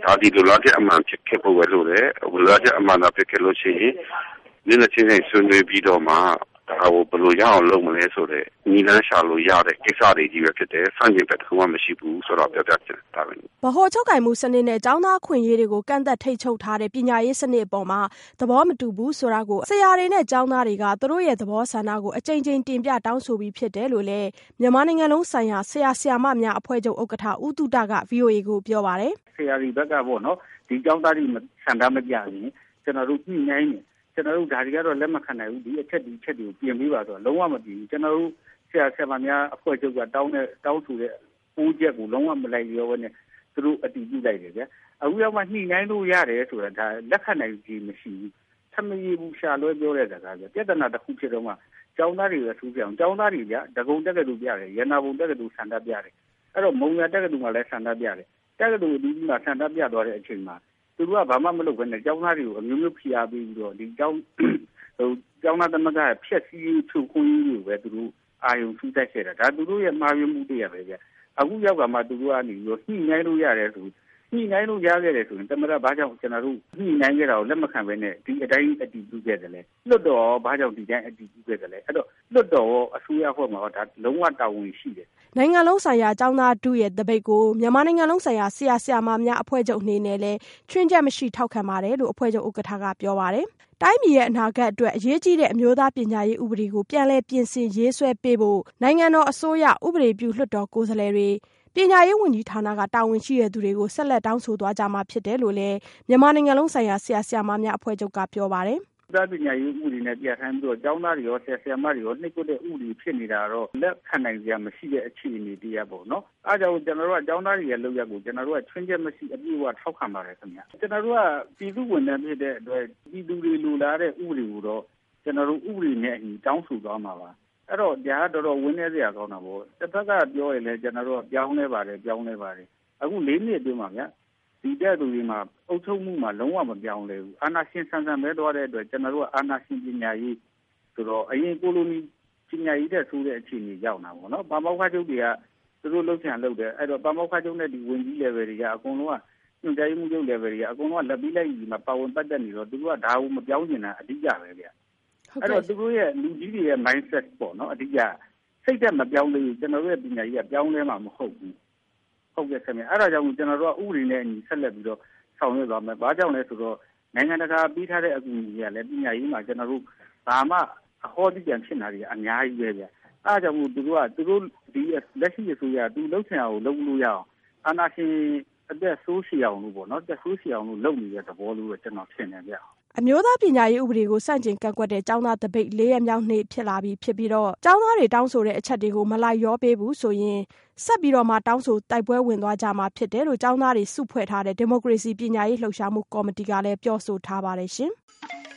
ဒါဒီလိုလားတဲ့အမှန်ဖြစ်ခဲ့ဖို့ပဲလို့လေဘလိုလားတဲ့အမှန်သာဖြစ်ခဲ့လို့ရှိရင်ဒီနေ့ချင်းချင်းဆွေးနွေးပြီးတော့မှဒါကိုဘယ်လိုရအောင်လုပ်မလဲဆိုတဲ့ညီလန်းရှာလို့ရတဲ့ကိစ္စတွေကြီးပဲဖြစ်တယ်။စံချိန်ပဲတစ်ခုမှမရှိဘူးဆိုတော့ပြောပြချင်တာပဲ။ဗဟိုချုပ်ကိုင်မှုစနစ်နဲ့ကျောင်းသားခွင့်ရေးတွေကိုကန့်သက်ထိတ်ချုပ်ထားတဲ့ပညာရေးစနစ်အပေါ်မှာသဘောမတူဘူးဆိုတာကိုဆရာတွေနဲ့ကျောင်းသားတွေကသူတို့ရဲ့သဘောဆန္ဒကိုအကြိမ်ကြိမ်တင်ပြတောင်းဆိုပြီးဖြစ်တယ်လို့လည်းမြန်မာနိုင်ငံလုံးဆိုင်ရာဆရာဆရာမများအဖွဲ့ချုပ်ဥက္ကဋ္ဌဦးတုဒက ဗွီအိုအေ ကိုပြောပါတယ်။ဆရာတွေဘက်ကပေါ့နော်ဒီကျောင်းသားတွေဆန္ဒမပြရင်ကျွန်တော်တို့ညှိနှိုင်းနေကျွန်တော်တို့ဒါတွေကတော့လက်မခံနိုင်ဘူးဒီအချက်ဒီအချက်တွေကိုပြင်ပေးပါဆိုတော့လုံးဝမပြင်ဘူးကျွန်တော်တို့ဆရာဆရာမများအဖွဲ့ချုပ်ကတောင်းတဲ့တောင်းဆိုတဲ့ပိုးချက်ကိုလုံးဝမလိုက်လျောပဲနဲ့သူတို့အတည်ပြုလိုက်တယ်ဗျအခုရောက်မှညှိနှိုင်းလို့ရတယ်ဆိုတာဒါလက်ခံနိုင်ကြီးမရှိဘူးသမီးဘူးရှာလွဲပြောတဲ့စကားပြပြဿနာတစ်ခုဖြစ်တော့မှကျောင်းသားတွေရဆူပြောင်းကျောင်းသားတွေဗျဒဂုံတက်ကတူပြတယ်ရနာဘုံတက်ကတူဆန္ဒပြတယ်အဲ့တော့မုံရတက်ကတူမှလည်းဆန္ဒပြတယ်တက်ကတူအဒီမှာဆန္ဒပြသွားတဲ့အချိန်မှာသူတို့ကဘာမှမလုပ်ဘဲနဲ့ကျောင်းသားတွေကိုအမျိုးမျိုးဖိအားပေးပြီးတော့ဒီကျောင်းဟိုကျောင်းသားသမဂ္ဂရဲ့ဖြက်စီးချုပ်ခွင့်ရေးကိုပဲသူတို့အာယုံစူးတိုက်ခဲ့တာဒါသူတို့ရဲ့မှားယွင်းမှုတွေရပဲဗျအခုရောက်ကမှသူတို့ကနေပြီးတော့ညှိနှိုင်းလို့ရတယ်ဆိုညှိနှိုင်းလို့ရခဲ့တယ်ဆိုရင်တမရဘာကြောင့်ကျွန်တော်တို့ညှိနှိုင်းခဲ့တာကိုလက်မခံဘဲနဲ့ဒီအတိုင်းအတည်ပြုခဲ့တယ်လေလွတ်တော်ဘာကြောင့်ဒီတိုင်းအတည်ပြုခဲ့တယ်လဲအဲ့တော့လွတ်တော်အစိုးရဖွဲ့မှာဒါလုံးဝတာဝန်ရှိတယ်နိုင်ငံလုံးဆိုင်ရာကျောင်းသားထုရဲ့တပိတ်ကိုမြန်မာနိုင်ငံလုံးဆိုင်ရာဆရာဆရာမများအဖွဲ့ချုပ်အနေနဲ့လည်းချွင်းချက်မရှိထောက်ခံပါတယ်လို့အဖွဲ့ချုပ်ဥက္ကဋ္ဌကပြောပါတယ်။တိုင်းပြည်ရဲ့အနာဂတ်အတွက်အရေးကြီးတဲ့အမျိုးသားပညာရေးဥပဒေကိုပြန်လည်ပြင်ဆင်ရေးဆွဲပေးဖို့နိုင်ငံတော်အစိုးရဥပဒေပြုလွှတ်တော်ကိုယ်စားလှယ်တွေပညာရေးဝန်ကြီးဌာနကတာဝန်ရှိတဲ့သူတွေကိုဆက်လက်တောင်းဆိုသွားကြမှာဖြစ်တယ်လို့လည်းမြန်မာနိုင်ငံလုံးဆိုင်ရာဆရာဆရာမများအဖွဲ့ချုပ်ကပြောပါတယ်။သားပညာရေးဥပဒေနဲ့ပြဋ္ဌာန်းပြီးတော့ကျောင်းသားတွေရောဆရာဆရာမတွေရောနှိပ်ကွပ်တဲ့ဥပဒေဖြစ်နေတာတော့လက်ခံနိုင်စရာမရှိတဲ့အခြေအနေတရားပေါ့နော်။အားကြောင့်ကျွန်တော်တို့ကကျောင်းသားတွေရဲ့လုပ်ရက်ကိုကျွန်တော်တို့ကချွင်းချက်မရှိအပြည့်အဝထောက်ခံပါတယ်ခင်ဗျ။ကျွန်တော်တို့ကပြည်သူ့ဝန်ထမ်းဖြစ်တဲ့အတွက်ပြည်သူတွေလိုလားတဲ့ဥပဒေကိုတော့ကျွန်တော်တို့ဥပဒေနဲ့အညီတောင်းဆိုသွားမှာပါ။အဲ့တော့ဒါကတော်တော်ဝင်းနေစရာကောင်းတာပေါ့။တစ်ဖက်ကပြောရင်လည်းကျွန်တော်တို့ကပြောင်းလဲပါတယ်ပြောင်းလဲပါတယ်။အခု၄နှစ်အတွင်းမှာဗျာဒီတဲ့သူတွေမှာအုပ်ချုပ်မှုမှာလုံးဝမပြောင်းလဲဘူးအာဏာရှင်ဆန်ဆန်ပဲသွားတဲ့အတွက်ကျွန်တော်တို့ကအာဏာရှင်ပညာရေးဆိုတော့အရင်ကိုလိုနီပညာရေးတဲ့ဆိုတဲ့အခြေအနေရောက်တာပေါ့နော်ပါမောက္ခချုပ်တွေကသူတို့လှုပ်ချင်လှုပ်တယ်အဲ့တော့ပါမောက္ခချုပ်နဲ့ဒီဝင်ကြီး level တွေကအကုန်လုံးကညွှန်ကြားမှုချုပ် level တွေကအကုန်လုံးကလက်ပြီးလိုက်ဒီမှာပါဝင်ပတ်သက်နေတော့သူတို့ကဒါကိုမပြောင်းကျင်တာအဓိကပဲဗျအဲ့တော့သူတို့ရဲ့လူကြီးတွေရဲ့ mindset ပေါ့နော်အဓိကစိတ်သက်မပြောင်းလို့ကျွန်တော်တို့ရဲ့ပညာရေးကပြောင်းလဲမှာမဟုတ်ဘူးဟုတ်ကဲ့ခင်ဗျအဲ့ဒါကြောင့်ကျွန်တော်တို့ကဥပဒေနဲ့အညီဆက်လက်ပြီးတော့ဆောင်ရွက်သွားမယ်။ဘာကြောင့်လဲဆိုတော့နိုင်ငံတကာပြီးထားတဲ့အကူအညီတွေကလည်းပညာရေးမှာကျွန်တော်တို့ဘာမှအဟောတိပြန်ဖြစ်နေတာတွေအများကြီးပဲဗျ။အားကြောင့်မို့သူတို့ကသူတို့ဒီလက်ရှိအစိုးရသူလှုပ်ချင်အောင်လုပ်လို့ရအောင်အာဏာရှင်အသက်ဆိုးရှည်အောင်လို့ပေါ့နော်။သက်ဆိုးရှည်အောင်လို့လုပ်နေတဲ့သဘောလို့ပဲကျွန်တော်ထင်တယ်ဗျ။အမျိုးသားပညာရေးဥပဒေကိုစန့်ကျင်ကန့်ကွက်တဲ့ကျောင်းသားတပိတ်လေးရက်မြောက်နေ့ဖြစ်လာပြီးဖြစ်ပြီးတော့ကျောင်းသားတွေတောင်းဆိုတဲ့အချက်တွေကိုမလိုက်လျောပေးဘူးဆိုရင်ဆက်ပြီးတော့မှတောင်းဆိုတိုက်ပွဲဝင်သွားကြမှာဖြစ်တယ်လို့ကျောင်းသားတွေစုဖွဲ့ထားတဲ့ဒီမိုကရေစီပညာရေးလှုပ်ရှားမှုကော်မတီကလည်းပြောဆိုထားပါတယ်ရှင်။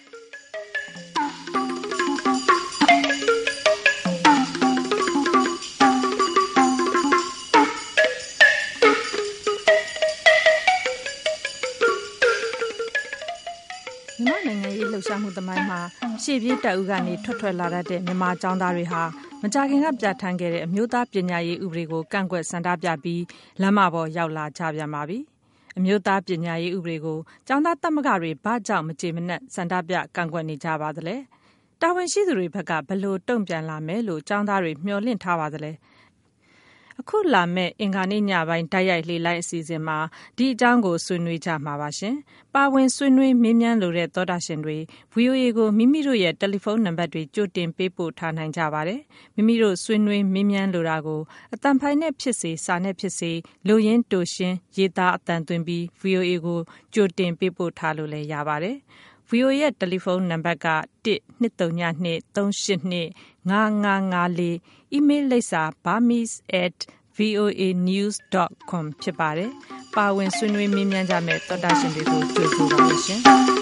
မြန်မာနိုင်ငံရေးလှုပ်ရှားမှုသမိုင်းမှာရှေ့ပြေးတပ်ဦးကနေထွက်ထွက်လာတတ်တဲ့မြန်မာကျောင်းသားတွေဟာမကြာခင်ကပြဋ္ဌာန်းခဲ့တဲ့အမျိုးသားပညာရေးဥပဒေကိုကန့်ကွက်ဆန္ဒပြပြီးလမ်းမပေါ်ရောက်လာကြပြန်ပါပြီ။အမျိုးသားပညာရေးဥပဒေကိုကျောင်းသားသမဂ္ဂတွေဘာကြောင့်မကြေမနက်ဆန္ဒပြကန့်ကွက်နေကြပါသလဲ။တာဝန်ရှိသူတွေဘက်ကဘယ်လိုတုံ့ပြန်လာမယ်လို့ကျောင်းသားတွေမျှော်လင့်ထားပါသလဲ။အခုလာမယ့်အင်္ဂါနေ့ညပိုင်းတိုက်ရိုက်လေ့လိုင်းအစီအစဉ်မှာဒီအကြောင်းကိုဆွေးနွေးကြမှာပါရှင်။ပါဝင်ဆွေးနွေးမေးမြန်းလိုတဲ့သောတာရှင်တွေ ဗွီအိုအေ ကိုမိမိတို့ရဲ့တယ်လီဖုန်းနံပါတ်တွေကြိုတင်ပေးပို့ထားနိုင်ကြပါတယ်။မိမိတို့ဆွေးနွေးမေးမြန်းလိုတာကိုအသံဖိုင်နဲ့ဖြစ်စေစာနဲ့ဖြစ်စေလိုရင်းတိုရှင်းရေးသားအသံသွင်းပြီး ဗွီအိုအေ ကိုကြိုတင်ပေးပို့ထားလို့လည်းရပါတယ်။ ဗွီအိုအေ ရဲ့တယ်လီဖုန်းနံပါတ်ကတစ်နှစ်သုံးညနှစ်သုံးရှစ်နှစ်ငါးငါးငါးလေးအီးမေးလ်လိပ်စာ burmese at v o a news dot com ဖြစ်ပါတယ်။ပါဝင်ဆွေးနွေးမေးမြန်းကြမယ့်သောတာရှင်တွေကိုကြိုဆိုပါမယ်ရှင်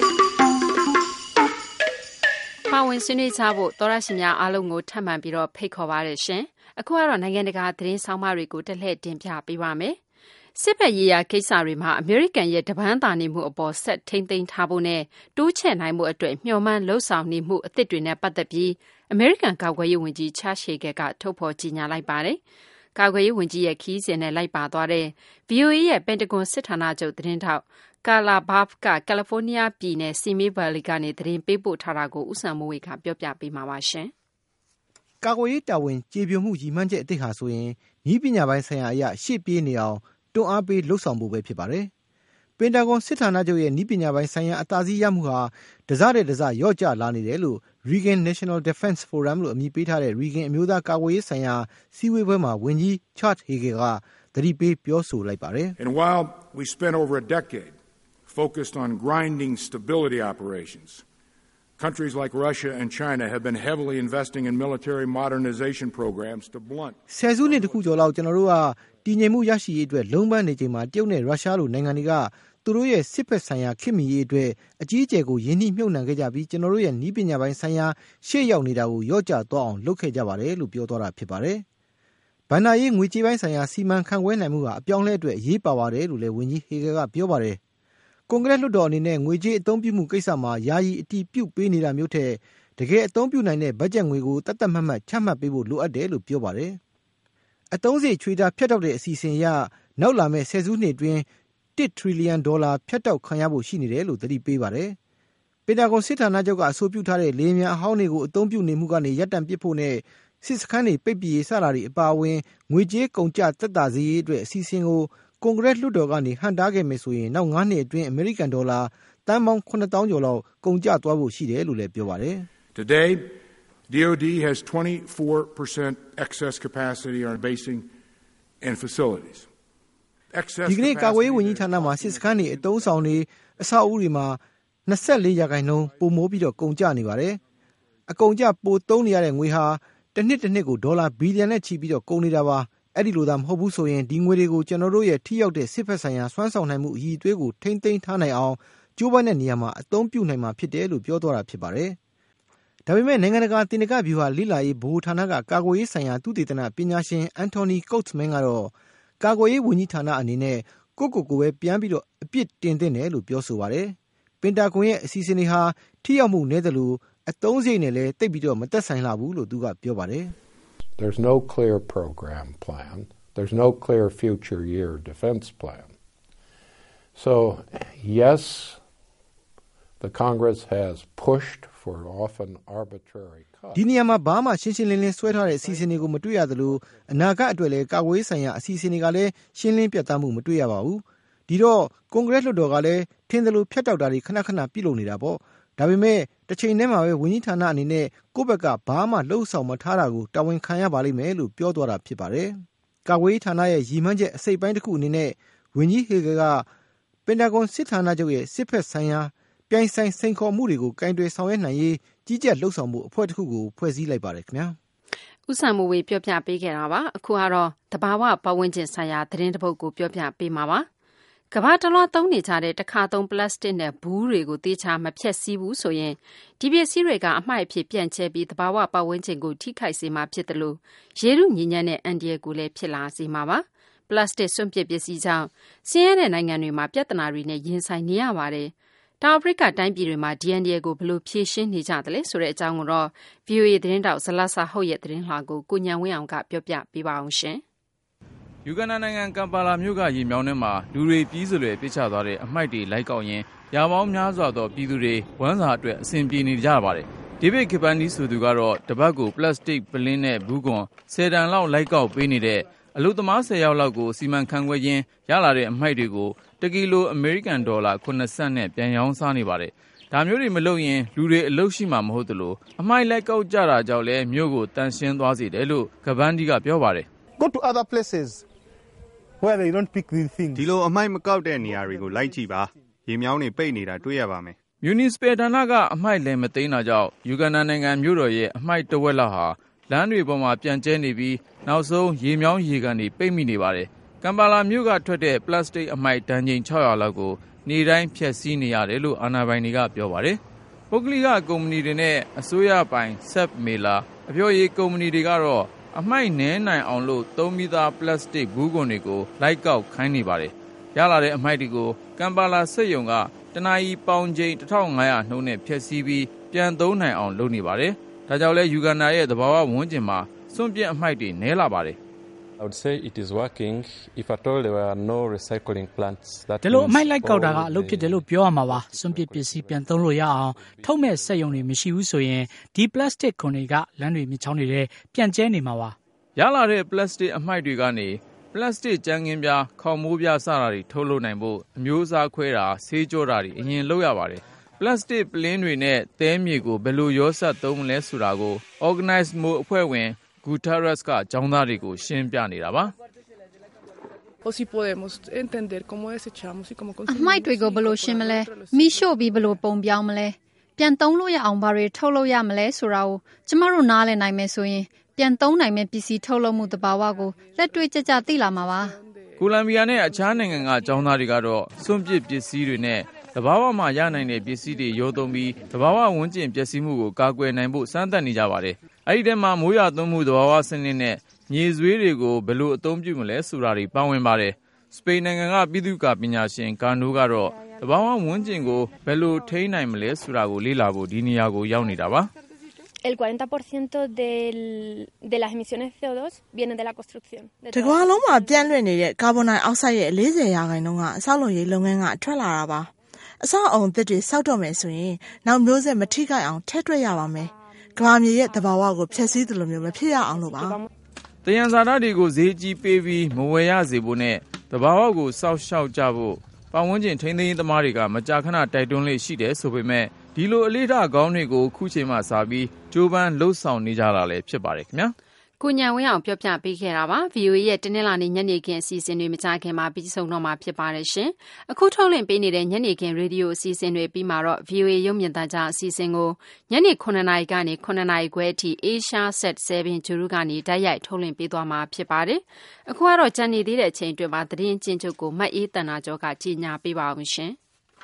။ပါဝင်ဆွေးနွေးကြဖို့သောတာရှင်များအားလုံးကိုထပ်မံပြီးတော့ဖိတ်ခေါ်ပါရရှင်။အခုကတော့နိုင်ငံတကာသတင်းဆောင်မတွေကိုတစ်လှည့်တင်ပြပေးပါမယ်။စစ်ဘက်ရေးရာကိစ္စတွေမှာအမေရိကန်ရဲ့တပန်းသာနေမှုအပေါ်ဆက်ထိမ့်သိမ်းထားဖို့နဲ့တိုးချဲ့နိုင်မှုအတွက်မျှော်မှန်းလှုံ့ဆော်နေမှုအသစ်တွေနဲ့ပတ်သက်ပြီးအမေရိကန်ကာကွယ်ရေးဝန်ကြီးချားရှေကကထုတ်ဖော်ကြေညာလိုက်ပါတယ်။ကာကွယ်ရေးဝန်ကြီးရဲ့ခီးစဉ်နဲ့လိုက်ပါသွားတဲ့ ဗွီအိုအေ ရဲ့ပင်တဂွန်စစ်ဌာနချုပ်သတင်းထောက်ကာလာဘာဖ်ကကယ်လီဖိုးနီးယားပြည်နယ်စီမီဗယ်လီကနေသတင်းပေးပို့ထားတာကိုဦးစံမိုးဝေကပြောပြပေးမှာပါရှင်။ကာကွယ်ရေးတာဝန်ကျေပြွန်မှုရည်မှန်းချက်အသစ်ဟာဆိုရင်နည်းပညာပိုင်းဆိုင်ရာအရာရှေ့ပြေးနေအောင်တွန်းအားပေးလှုပ်ဆောင်ဖို့ပဲဖြစ်ပါတယ်။ပင်တာဂွန်စစ်ဌာနချုပ်ရဲ့နည်းပညာပိုင်းဆိုင်ရာအသာစီးရမှုဟာတစတဲ့တစရော့ကျလာနေတယ်လို့ Reagan National Defense Forum လို့အမည်ပေးထားတဲ့ Reagan အမျိုးသားကာကွယ်ရေးဆိုင်ရာစီးပွားပွဲမှာဝန်ကြီး Chuck Hagel ကသတိပေးပြောဆိုလိုက်ပါတယ်။ And while we spent over a decade focused on grinding stability operations, countries like Russia and China have been heavily investing in military modernization programs to blunt ဆယ်စုနှစ်တခုကျော်လောက်ကျွန်တော်တို့ကတည်ငြိမ်မှုရရှိရေးအတွက်လုံးပန်းနေချိန်မှာတရုတ်နဲ့ရုရှားလိုနိုင်ငံတွေကသူတို့ရဲ့စစ်ဖက်ဆိုင်ရာခေတ်မီရေးအတွက်အကြီးအကျယ်ကိုယင်းနှိမ့်မြုပ်နှံခဲ့ကြပြီးကျွန်တော်တို့ရဲ့နည်းပညာပိုင်းဆိုင်ရာရှေ့ရောက်နေတာကိုရော့ကျသွားအောင်လုပ်ခဲ့ကြပါတယ်လို့ပြောသွားတာဖြစ်ပါတယ်။ဘဏ္ဍာရေးငွေကြေးပိုင်းဆိုင်ရာစီမံခန့်ခွဲနိုင်မှုဟာအပြောင်းလဲအတွက်အရေးပါပါတယ်လို့လည်းဝန်ကြီးဟေဂယ်ကပြောပါတယ်။ကွန်ဂရက်လွှတ်တော်အနေနဲ့ငွေကြေးအသုံးပြုမှုကိစ္စမှာယာယီအတည်ပြုပေးနေတာမျိုးထက်တကယ်အသုံးပြုနိုင်တဲ့ဘတ်ဂျက်ငွေကိုတတ်တတ်မှတ်မှတ်ချမှတ်ပေးဖို့လိုအပ်တယ်လို့ပြောပါတယ်။အသုံးစရိတ်ချွေတာဖြတ်တောက်တဲ့အစီအစဉ်အရနောက်လာမယ့်ဆယ်စုနှစ်အတွင်းတစ်ထရီလီယံဒေါ်လာဖြတ်တောက်ခံရဖို့ရှိနေတယ်လို့သတိပေးပါတယ်။ပင်တာဂွန်စစ်ဌာနချုပ်ကအဆိုပြုထားတဲ့လေယာဉ်အဟောင်းတွေကိုအသုံးပြုနေမှုကနေရပ်တန့်ပစ်ဖို့နဲ့စစ်စခန်းတွေပိတ်ပစ်ရေးစတာတွေအပါအဝင်ငွေကြေးကုန်ကျသက်သာစေရေးအတွက်အစီအစဉ်ကိုကွန်ဂရက်လွှတ်တော်ကနေဟန်တားခဲ့မယ်ဆိုရင်နောက်၅နှစ်အတွင်းအမေရိကန်ဒေါ်လာတန်ပေါင်းခုနှစ်သောင်းကျော်လောက်ကုန်ကျသွားဖို့ရှိတယ်လို့လည်းပြောပါတယ်။ Today, D O D has twenty-four percent excess capacity on basing and facilities. ဒီကနေ့ကာကွယ်ရေးဝန်ကြီးဌာနမှာစစ်စခန်းတွေအတုံးဆောင်တွေအဆောက်အဦတွေမှာ၂၄ရာခိုင်နှုန်းပိုမိုပြီးတော့ကုန်ကျနေပါတယ်။အကုန်ကျပိုသုံးနေရတဲ့ငွေဟာတစ်နှစ်တစ်နှစ်ကိုဒေါ်လာဘီလီယံနဲ့ချီပြီးတော့ကုန်နေတာပါ။အဲ့ဒီလိုသာမဟုတ်ဘူးဆိုရင်ဒီငွေတွေကိုကျွန်တော်တို့ရဲ့ထိရောက်တဲ့စစ်ဖက်ဆိုင်ရာစွမ်းဆောင်နိုင်မှုအရည်အသွေးကိုထိမ့်သိမ်းထားနိုင်အောင်ကြိုးပမ်းတဲ့နေရာမှာအသုံးပြုနိုင်မှာဖြစ်တယ်လို့ပြောသွားတာဖြစ်ပါတယ်။ဒါပေမဲ့နိုင်ငံတကာတင်နကဗျူဟာလိလာရေးဘိုဌာနကကာကွယ်ရေးဆိုင်ရာသုတေသနပညာရှင်အန်တိုနီကုတ်မန်ကတော့ကာကွယ်ရေးဝန်ကြီးဌာနအနေနဲ့ကိုကိုကိုပဲပြန်ပြီးတော့အပြစ်တင်သင့်တယ်လို့ပြောဆိုပါတယ်။ပင်တာဂွန်ရဲ့အစီအစဉ်တွေဟာထိရောက်မှုနည်းတယ်လို့အသုံးစရိတ်နဲ့လည်းတိတ်ပြီးတော့မသက်ဆိုင်လာဘူးလို့သူကပြောပါတယ်။ There's no clear program plan. There's no clear future year defense plan. So, yes, the Congress has pushed for often arbitrary cuts. ဒီနေရာမှာဘာမှရှင်းရှင်းလင်းလင်းဆွဲထားတဲ့အစီအစဉ်တွေကိုမတွေ့ရသလိုအနာဂတ်အတွက်လည်းကာကွယ်ရေးဆိုင်ရာအစီအစဉ်တွေကလည်းရှင်းလင်းပြတ်သားမှုမတွေ့ရပါဘူး။ဒီတော့ကွန်ဂရက်လွှတ်တော်ကလည်းထင်သလိုဖြတ်တောက်တာတွေခဏခဏပြုလုပ်နေတာပေါ့။ဒါပေမဲ့တစ်ချိန်တည်းမှာပဲဝန်ကြီးဌာနအနေနဲ့ကိုယ့်ဘက်ကဘာမှလှုပ်ဆောင်မထားတာကိုတာဝန်ခံရပါလိမ့်မယ်လို့ပြောသွားတာဖြစ်ပါတယ်။ကာကွယ်ရေးဌာနရဲ့ရည်မှန်းချက်အစိတ်ပိုင်းတစ်ခုအနေနဲ့ဝန်ကြီးဟေဂယ်ကပင်တာဂွန်စစ်ဌာနချုပ်ရဲ့စစ်ဖက်ဆိုင်ရာပြိုင်ဆိုင်စိန်ခေါ်မှုတွေကိုကင်တွယ်ဆောင်ရွက်နိုင်ရေးကြီးကြပ်လှုပ်ဆောင်မှုအဖွဲ့တစ်ခုကိုဖွဲ့စည်းလိုက်ပါတယ်ခင်ဗျာ။ဦးစံမိုးဝေပြောပြပေးခဲ့တာပါ။အခုကတော့တဘာဝပတ်ဝန်းကျင်ဆိုင်ရာသတင်းတစ်ပုဒ်ကိုပြောပြပေးမှာပါ။ကမ္ဘာတလွှားသုံးနေကြတဲ့တစ်ခါသုံးပလတ်စတစ်နဲ့ဘူးတွေကိုတေချာမဖြတ်စည်းဘူးဆိုရင်ဒီပစ္စည်းတွေကအမှိုက်အဖြစ်ပြန့်ကျဲပြီးတဘာဝပတ်ဝန်းကျင်ကိုထိခိုက်စေမှာဖြစ်တယ်လို့ရေရုညဉ့်ညံ့တဲ့အန်ဒီရဲ့ကိုလည်းဖြစ်လာစေမှာပါ။ပလတ်စတစ်စွန့်ပစ်ပစ္စည်းကြောင့်ဆင်းရဲတဲ့နိုင်ငံတွေမှာပြဿနာတွေနဲ့ရင်ဆိုင်နေရပါတယ်။တောင်အာဖရိကတိုင်းပြည်တွေမှာ ဒီ အန် ဒီ အေ ကိုဘယ်လိုဖြေရှင်းနေကြသလဲဆိုတဲ့အကြောင်းကိုတော့ ဗွီအိုအေ သတင်းတောက်ဇလဆာဟုတ်ရဲ့သတင်းလွှာကိုကိုညံဝင်းအောင်ကပြောပြပေးပါအောင်ရှင်။ယူဂန္ဓာနိုင်ငံကမ်ပါလာမြို့ကရေမြောင်းထဲမှာလူတွေပြီးစွယ်ပြစ်ချသွားတဲ့အမှိုက်တွေလိုက်ကောက်ရင်ရာပေါင်းများစွာသောပြည်သူတွေဝမ်းစာအတွက်အဆင်ပြေနေကြပါတယ်။ဒေးဗစ်ခေပန်နီဆိုသူကတော့တပတ်ကိုပလတ်စတစ်ပလင်းနဲ့ဘူးကွန်ဆယ်တန်လောက်လိုက်ကောက်ပေးနေတဲ့အလုပ်သမားဆယ်ယောက်လောက်ကိုစီမံခန့်ခွဲခြင်းရလာတဲ့အမှိုက်တွေကိုတကီလိုအမေရိကန်ဒေါ်လာခုနှစ်ဆင့်နဲ့ပြန်ရောင်းစားနေပါတယ်။ဒါမျိုးတွေမလုပ်ရင်လူတွေအလုပ်ရှိမှာမဟုတ်သလိုအမှိုက်လိုက်ကောက်ကြတာကြောင့်လည်းမြို့ကိုတန်ရှင်းသွားစေတယ်လို့ကပန်ဒီကပြောပါတယ်။ Go to other places where they don't pick these things. ဒီလိုအမှိုက်မကောက်တဲ့နေရာတွေကိုလိုက်ကြည့်ပါ။ရေမြောင်းတွေပိတ်နေတာတွေ့ရပါမယ်။ Municipal ဌာနကအမှိုက်လည်းမသိမ်းတာကြောင့်ယူဂန္ဓာနိုင်ငံမြို့တော်ရဲ့အမှိုက်တဝက်လောက်ဟာလမ်းတွေပေါ်မှာပြန့်ကျဲနေပြီးနောက်ဆုံးရေမြောင်းရေကန်တွေပိတ်မိနေပါတယ်။ကမ်ပါလာမြို့ကထွက်တဲ့ပလတ်စတစ်အမှိုက်တန်ချိန်၆၀၀လောက်ကိုနေ့တိုင်းဖျက်ဆီးနေရတယ်လို့အာဏာပိုင်တွေကပြောပါတယ်။ပုဂ္ဂလိကကုမ္ပဏီတွေနဲ့အစိုးရပိုင်ဆက်မေလာအပြောရေးကုမ္ပဏီတွေကတော့အမှိုက်နည်းနိုင်အောင်လို့သုံးပြီးသားပလတ်စတစ်ဘူးကွန်တွေကိုလိုက်ကောက်ခိုင်းနေပါတယ်။ရလာတဲ့အမှိုက်တွေကိုကမ်ပါလာစက်ရုံကတနာရီပေါင်ချိန်တစ်ထောင်ငါးရာနှုန်းနဲ့ဖျက်ဆီးပြီးပြန်သုံးနိုင်အောင်လုပ်နေပါတယ်။ဒါကြောင့်လဲယူဂန္ဓာရဲ့သဘာဝဝန်းကျင်မှာစွန့်ပစ်အမှိုက်တွေနည်းလာပါတယ်။ I would say it is working if at all there were no recycling plants. That ဒီလိုအမိုက်လိုက်ကောက်တာကအလုပ်ဖြစ်တယ်လို့ပြောရမှာပါစွန့်ပစ်ပစ္စည်းပြန်သုံးလို့ရအောင်ထုတ်မဲ့စက်ရုံတွေမရှိဘူးဆိုရင်ဒီ plastic ခွန်တွေကလမ်းတွေမြစ်ချောင်းတွေထဲပြန်ကျဲနေမှာပါရလာတဲ့ plastic အမိုက်တွေကနေ plastic ကြမ်းခင်းပြားခေါင်းမိုးပြားစတာတွေထုတ်လုပ်နိုင်ဖို့အမျိုးအစားခွဲတာဆေးကြောတာတွေအရင်လုပ်ရပါတယ် plastic ပလင်းတွေနဲ့သဲမြေကိုဘယ်လိုရောစပ်သုံးမလဲဆိုတာကို organize မှုအဖွဲ့ဝင် Guterres ကကျောင်းသားတွေကိုရှင်းပြနေတာပါ O si podemos entender cómo desechamos y cómo consumimos. အမိုက်တွေကိုဘယ်လိုရှင်းမလဲမီးရှို့ပြီးဘယ်လိုပုံပြောင်းမလဲပြန်သုံးလို့ရအောင်ဘာတွေထုတ်လုပ်ရမလဲဆိုတာကိုကျမတို့နားလည်နိုင်မယ်ဆိုရင်ပြန်သုံးနိုင်မယ့်ပစ္စည်းထုတ်လုပ်မှုတဘာဝကိုလက်တွေ့ကျကျသိလာမှာပါကိုလံဘီယာနဲ့အခြားနိုင်ငံကကျောင်းသားတွေကတော့စွန့်ပစ်ပစ္စည်းတွေနဲ့တဘာဝမှာရနိုင်တဲ့ပစ္စည်းတွေရောသုံးပြီးတဘာဝဝန်းကျင်ပျက်စီးမှုကိုကာကွယ်နိုင်ဖို့စမ်းသပ်နေကြပါတယ်အဲ့ဒီထဲမှာမိုးရွာသွန်းမှုတဘာဝစနစ်နဲ့မြေဆွေးတွေကိုဘယ်လိုအသုံးပြုမလဲဆိုတာတွေပါဝင်ပါတယ်စပိန်နိုင်ငံကပြည်သူ့ကပညာရှင်ကာနိုးကတော့တဘာဝဝန်းကျင်ကိုဘယ်လိုထိန်းနိုင်မလဲဆိုတာကိုလေ့လာဖို့ဒီနေရာကိုရောက်နေတာပါ El cuarenta por ciento del, de las emisiones de C O dos vienen de la construcción. တကွာလုံးမှာပြန့်လွင့်နေတဲ့ကာဗွန်ဒိုင်အောက်ဆိုက်ရဲ့၄၀ရာခိုင်နှုန်းကအဆောက်လုပ်ရေးလုပ်ငန်းကထွက်လာတာပါအဆောက်အုံသစ်တွေစောက်တော့မယ်ဆိုရင်နောက်မျိုးဆက်မထိခိုက်အောင်ထည့်တွက်ရပါမယ်ကမ္ဘာမြေရဲ့တဘာဝကိုဖျက်ဆီးသလိုမျိုးမဖြစ်ရအောင်လို့ပါတယံဇာတတွေကိုဈေးကြီးပေးပြီးမဝယ်ရစေဖို့နဲ့တဘာဝကိုစောက်ရှောက်ကြဖို့ပတ်ဝန်းကျင်ထိန်းသိမ်းရေးသမားတွေကမကြာခဏတိုက်တွန်းလေးရှိတယ်ဆိုပေမဲ့ဒီလိုအလေးထားကောင်းတွေကိုခုချိန်မှစာပြီးကြိုးပမ်းလှုပ်ဆောင်နေကြတာလည်းဖြစ်ပါတယ်ခင်ဗျာကိုညံဝင်းအောင်ပြောပြပေးခဲ့တာပါ ဗီအိုအေ ရဲ့တင်းနှင်းလာနေညနေခင်းအစီအစဉ်တွေမကြခင်မှာပြီးဆုံးတော့မှာဖြစ်ပါတယ်ရှင်အခုထုတ်လွှင့်ပေးနေတဲ့ညနေခင်းရေဒီယိုအစီအစဉ်တွေပြီးမှာတော့ ဗီအိုအေ ရုပ်မြင်သံကြားအစီအစဉ်ကိုညနေ9နာရီကနေ9နာရီခွဲအထိ Asia Set 7 ဂျူရုကနေတိုက်ရိုက်ထုတ်လွှင့်ပေးသွားမှာဖြစ်ပါတယ်အခုကတော့ကြံနေသေးတဲ့အချိန်အတွင်းမှာသတင်းကျဉ်းချုပ်ကိုမတ်အေးတန်နာကျော်ကကြီးညာပေးပါအောင်ရှင်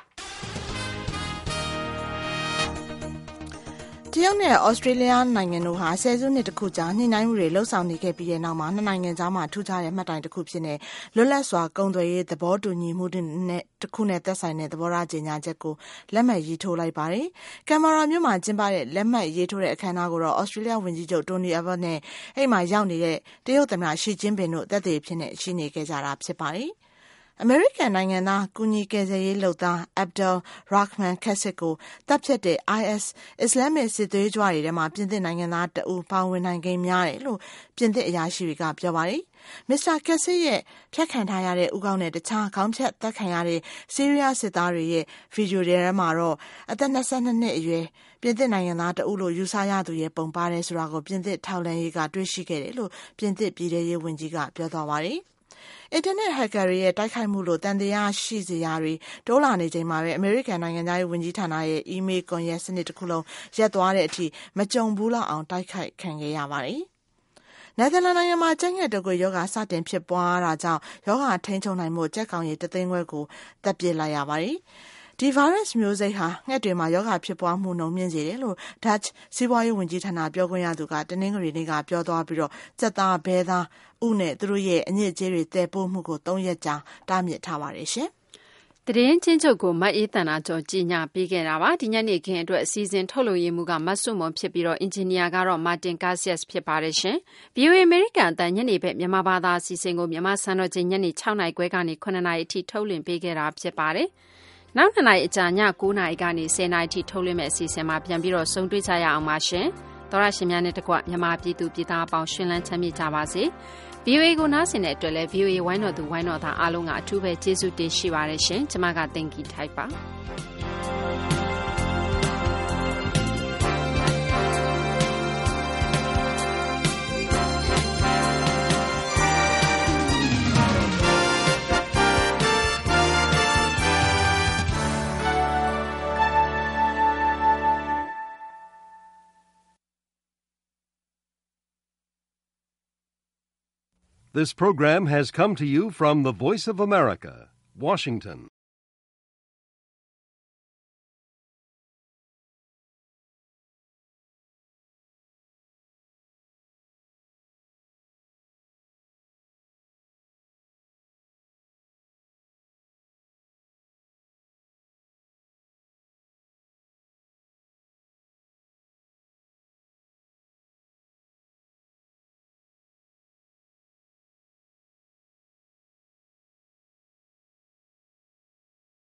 တရုတ်နဲ့ဩစတြေးလျနိုင်ငံတို့ဟာဆယ်စုနှစ်တခုကြာညှိနှိုင်းမှုတွေလှုပ်ဆောင်နေခဲ့ပြီးတဲ့နောက်မှာနှစ်နိုင်ငံကြားမှာထူးခြားတဲ့မှတ်တိုင်တစ်ခုဖြစ်နေလွတ်လပ်စွာကုန်သွယ်ရေးသဘောတူညီမှုနဲ့တစ်ခုနဲ့သက်ဆိုင်တဲ့သဘောထားကြေညာချက်ကိုလက်မှတ်ရေးထိုးလိုက်ပါတယ်။ကင်မရာမြို့မှာကျင်းပတဲ့လက်မှတ်ရေးထိုးတဲ့အခမ်းအနားကိုတော့ဩစတြေးလျဝန်ကြီးချုပ်တိုနီအဘတ်နဲ့အဲ့မှာရောက်နေတဲ့တရုတ်သမ္မတရှီကျင်းပင်တို့သက်သေဖြစ်နေရှိနေခဲ့ကြတာဖြစ်ပါတယ်။အမေရိကန်နိုင်ငံသားကုညီကယ်ဆယ်ရေးလုပ်သား Abdul Rahman Kassim ကိုတပ်ဖြတ်တဲ့ I S အစ္စလာမစ်စစ်သွေးကြွတွေထဲမှာပြင်သစ်နိုင်ငံသားတဦးပါဝင်နိုင်ခဲ့များတယ်လို့ပြင်သစ်အရာရှိတွေကပြောပါတယ်။ Mister Kassim ရဲ့ဖြတ်ခံထားရတဲ့ဥကောင်းနဲ့တခြားခေါင်းဖြတ်တက်ခံရတဲ့ဆီးရီးယားစစ်သားတွေရဲ့ဗီဒီယိုတွေထဲမှာတော့အသက်၂၂နှစ်အရွယ်ပြင်သစ်နိုင်ငံသားတဦးလို့ယူဆရသူရဲ့ပုံပါတယ်ဆိုတာကိုပြင်သစ်ထောက်လှမ်းရေးကတွေ့ရှိခဲ့တယ်လို့ပြင်သစ်ပြည်ထရေးဝန်ကြီးကပြောသွားပါတယ်။အင်တာနက်ဟက်ကာတွေရဲ့တိုက်ခိုက်မှုလို့တန်တရားရှိစရာတွေတိုးလာနေချိန်မှာပဲအမေရိကန်နိုင်ငံသားရေးဝန်ကြီးဌာနရဲ့အီးမေးလ်ကွန်ရက်စနစ်တစ်ခုလုံးရပ်သွားတဲ့အထိမကြုံဘူးလောက်အောင်တိုက်ခိုက်ခံခဲ့ရပါတယ်။နယ်သာလန်နိုင်ငံမှာကျန်းငတ်တုပ်ကွေးရောဂါစတင်ဖြစ်ပွားတာကြောင့်ရောဂါထိန်းချုပ်နိုင်မှုကြက်ကောင်ရည်တသိန်းခွဲကိုတပ်ပစ်လိုက်ရပါတယ်။ဒီဗိုင်းရပ်စ်မျိုးစိတ်ဟာငှက်တွေမှာရောဂါဖြစ်ပွားမှုနှုန်းမြင့်စေတယ်လို့ Dutch စီးပွားရေးဝန်ကြီးဌာနပြောခွင့်ရသူကတနင်္ဂနွေနေ့ကပြောသွားပြီးတော့စက်သားဘဲသားဥနဲ့သူတို့ရဲ့အညစ်အကြေးတွေတည်ပိုးမှုကိုသုံးရက်ကြာတားမြစ်ထားပါတယ်ရှင်။သတင်းချင်းချုပ်ကိုမတ်အေးတန်နာကျော်ကြီးညာပေးခဲ့တာပါဒီညနေခင်းအတွက်အစီအစဉ်ထုတ်လွှင့်ရေးမှုကမတ်ဆွမွန်ဖြစ်ပြီးတော့အင်ဂျင်နီယာကတော့မာတင်ကာဆီယက်ဖြစ်ပါတယ်ရှင်။ ဗီအိုအေ အမေရိကန်အသံညနေဘက်မြန်မာဘာသာအစီအစဉ်ကိုမြန်မာစံတော်ချိန်ညနေ6နာရီခွဲကနေ9နာရီအထိထုတ်လွှင့်ပေးခဲ့တာဖြစ်ပါတယ်။နောက်နှစ်နာရီအကြာည9နာရီကနေ10နာရီအထိထုတ်လွှင့်မဲ့အစီအစဉ်မှာပြန်ပြီးတော့ဆုံတွေ့ကြရအောင်ပါရှင်။သောရရှင်များနဲ့တကွမြန်မာပြည်သူပြည်သားအပေါင်းရှင်လန်းချမ်းမြေ့ကြပါစေ။ဗီအိုအေကိုနားဆင်တဲ့အတွက်လည်း ဗီအိုအေဝိုင်းတော်သူဝိုင်းတော်သားအားလုံးကအထူးပဲကျေးဇူးတင်ရှိပါတယ်ရှင်။ကျွန်မကတင်ကီထိုက်ပါ။ This program has come to you from the Voice of America, Washington.